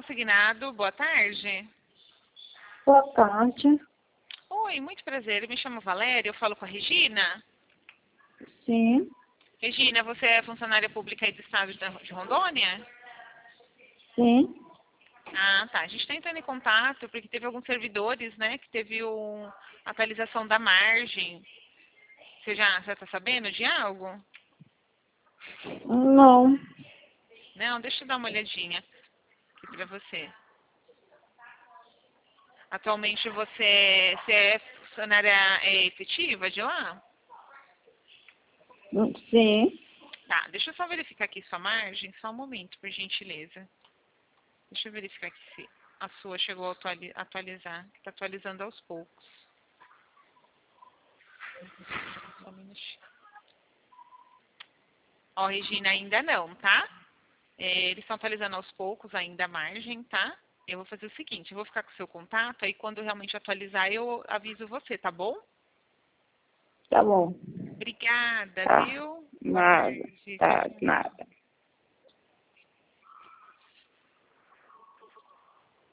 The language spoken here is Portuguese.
consignado. Boa tarde. Boa tarde. Oi, muito prazer. Eu me chamo Valéria, eu falo com a Regina. Sim, Regina, você é funcionária pública aí do estado de Rondônia? sim. Ah, tá. A gente está entrando em contato porque teve alguns servidores, né, que teve atualização da margem. Você já está sabendo de algo? Não, Não, deixa eu dar uma olhadinha aqui para você. Atualmente você é funcionária efetiva de lá? sim. Tá, deixa eu só verificar aqui sua margem, só um momento, por gentileza. Deixa eu verificar aqui se a sua chegou a atualizar. Está atualizando aos poucos. Só um minutinho. Ó, Regina, ainda não, tá? Eles estão atualizando aos poucos ainda a margem, tá? Eu vou fazer o seguinte, eu vou ficar com o seu contato, aí quando realmente atualizar eu aviso você, tá bom? Tá bom. Obrigada, Tá. viu? Boa Nada. tarde. Tchau, Tá, tchau. nada.